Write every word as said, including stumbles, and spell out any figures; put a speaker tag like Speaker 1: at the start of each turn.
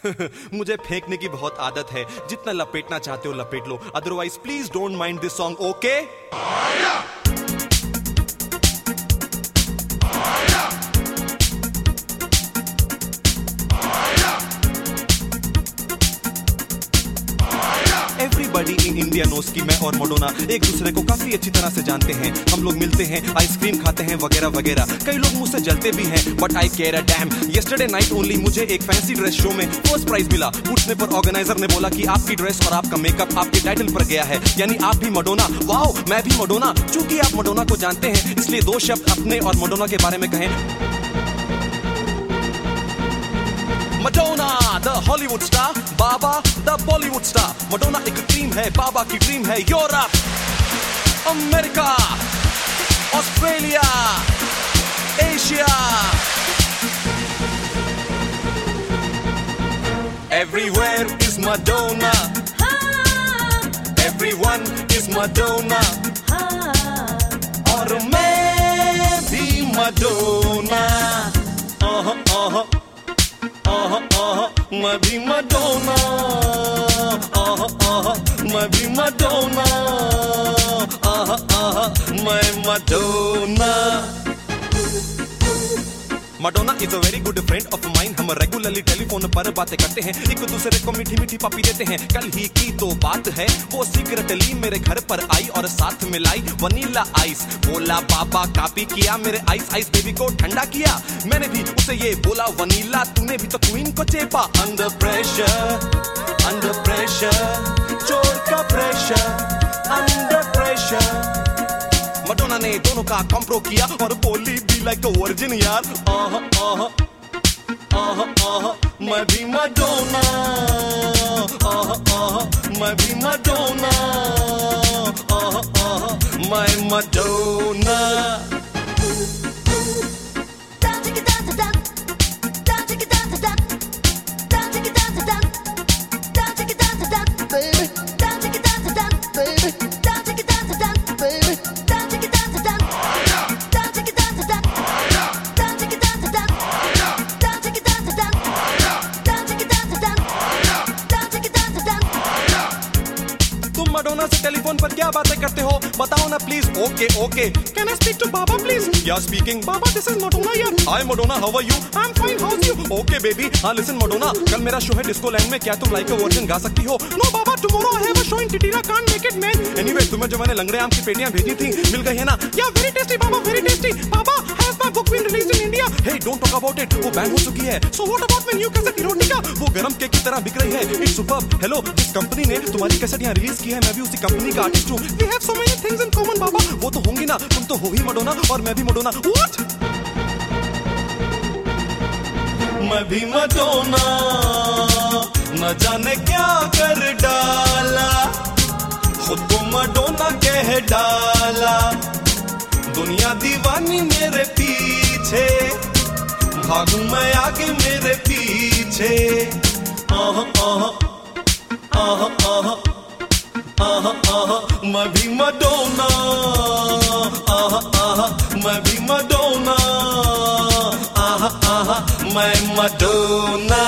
Speaker 1: मुझे फेंकने की बहुत आदत है, जितना लपेटना चाहते हो लपेट लो, otherwise please don't mind this song, okay? Everybody in India knows कि मैं और मडोना एक दूसरे को काफी अच्छी तरह से जानते हैं। हम लोग मिलते हैं, आइसक्रीम खाते हैं वगैरह वगैरह। कई लोग मुझसे जलते भी हैं, but I care a damn. Yesterday night only मुझे एक फैंसी ड्रेस शो में फर्स्ट प्राइज मिला। पूछने पर ऑर्गेनाइजर ने बोला कि आपकी ड्रेस और आपका मेकअप आपके टाइटल पर गया है, यानी आप भी मडोना। वाओ, मैं भी मडोना। चूंकि आप मडोना को जानते हैं, इसलिए दो शब्द अपने और मडोना के बारे में कहें। Madonna, the Hollywood star, Baba, the Bollywood star. Madonna एक ड्रीम है, बाबा की ड्रीम है। Europe, America, Australia, Asia, everywhere is Madonna. Everyone is Madonna. और मैं भी Madonna. Uh-huh, uh-huh. आहा आहा मैं भी मडोना, आहा आहा मैं भी मडोना, आहा आहा मैं Madonna. Madonna is a very good friend of mine. हम रेगुलरली टेलीफोन पर बातें करते हैं, एक दूसरे को मीठी मीठी पपी देते हैं। कल ही की तो बात है, वो सीक्रेटली मेरे घर पर आई और साथ में लाई वनीला आइस। बोला बाबा कॉपी किया, मेरे आइस आइस बेबी को ठंडा किया। मैंने भी उसे ये बोला वनीला, तूने भी तो क्वीन को चेपा। अंडर प्रेशर, अंडर प्रेशर, चोर का प्रेशर, अंडर प्रेशर। मडोना ने दोनों का कॉम्प्रो किया और बोली बी लाइक अ वर्जिन यार। आहा आहा आहा आहा मैं भी मडोना, आहा आहा मैं भी मडोना, आहा आहा मैं मडोना। मडोना से टेलीफोन पर क्या बातें करते हो, बताओ ना please. Okay okay, can I speak to बाबा प्लीज? Yeah speaking. बाबा दिस इज मडोना यार। Hi Madonna, how are you? I am fine, how are you? Okay baby, हाँ लिसन मडोना, कल मेरा शो है डिस्को लैंड में, क्या तुम लाइक अ वर्जन गा सकती हो? नो बाबा, tomorrow I have a show in टिटीला, can't make it man. Anyway, तुम्हें जो मैंने लंगड़े आम की पेटियां भेजी थी मिल गई है ना? या वेरी टेस्टी बाबा, वेरी टेस्टी। बाबा, has my book been released in India? Hey don't talk about it, वो बैन हो चुकी है। So what about my new cassette Erotica? वो गरम केक की तरह बिक रही है। It's superb. हेलो, जिस कंपनी ने तुम्हारी कैसेट यहाँ रिलीज की है, मैं भी उसी कंपनी का आर्टिस्ट हूँ। We have so many things in common बाबा। वो तो होंगी ना, तुम तो हो ही मडोना और मैं भी मडोना। What? मैं भी मडोना, न जाने क्या कर डाला, खुद को मडोना कह डाला। दुनिया दीवानी मेरे पीछे, भागूं मैं आगे मेरे पीछे। आह आह आह आह आहा आहा मैं भी मडोना, आहा आहा मैं भी मडोना, आहा आहा मैं मडोना।